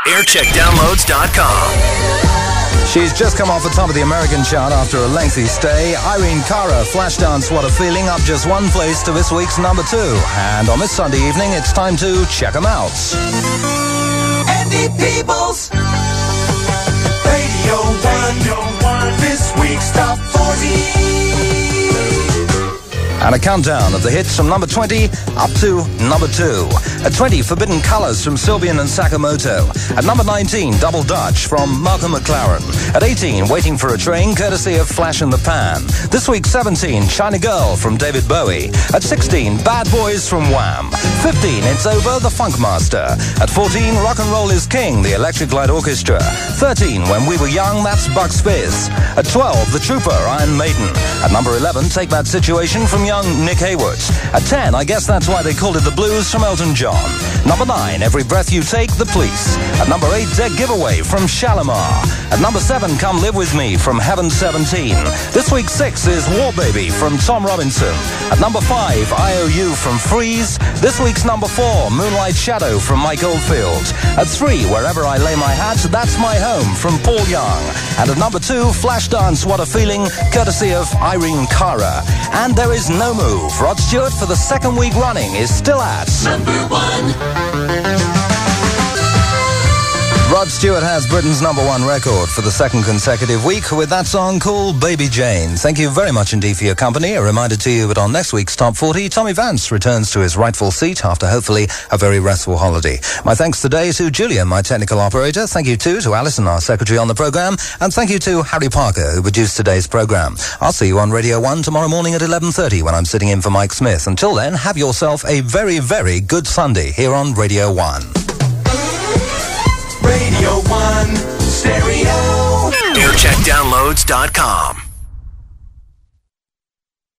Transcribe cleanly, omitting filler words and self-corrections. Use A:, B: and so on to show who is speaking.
A: aircheckdownloads.com.
B: She's just come off the top of the American chart after a lengthy stay. Irene Cara, Flashdance, What a Feeling, up just one place to this week's number 2. And on this Sunday evening, it's time to check them out.
C: Andy Peebles, Radio 1, this week's Top 40.
B: And a countdown of the hits from number 20 up to number 2. At 20, Forbidden Colours from Sylvian and Sakamoto. At number 19, Double Dutch from Malcolm McLaren. At 18, Waiting for a Train, courtesy of Flash in the Pan. This week, 17, China Girl from David Bowie. At 16, Bad Boys from Wham. 15, It's Over, The Funk Master. At 14, Rock and Roll is King, the Electric Light Orchestra. 13, When We Were Young, that's Bucks Fizz. At 12, The Trooper, Iron Maiden. At number 11, Take That Situation from young Nick Hayward. At 10, I guess that's why they called it The Blues from Elton John. Number 9, Every Breath You Take, The Police. At number 8, Dead Giveaway from Shalimar. At number 7, Come Live With Me from Heaven 17. This week's 6 is War Baby from Tom Robinson. At number 5, IOU from Freeze. This week's number 4, Moonlight Shadow from Mike Oldfield. At 3, Wherever I Lay My Hat, That's My Home from Paul Young. And at number 2, Flashdance, What a Feeling, courtesy of Irene Cara. And there is no move. Rod Stewart, for the second week running, is still at
C: number 1.
B: Rod Stewart has Britain's number 1 record for the second consecutive week with that song called Baby Jane. Thank you very much indeed for your company. A reminder to you that on next week's Top 40, Tommy Vance returns to his rightful seat after hopefully a very restful holiday. My thanks today to Julian, my technical operator. Thank you too to Alison, our secretary on the programme. And thank you to Harry Parker, who produced today's programme. I'll see you on Radio 1 tomorrow morning at 11:30 when I'm sitting in for Mike Smith. Until then, have yourself a very, very good Sunday here on Radio 1.
C: Radio 1 Stereo.
A: aircheckdownloads.com.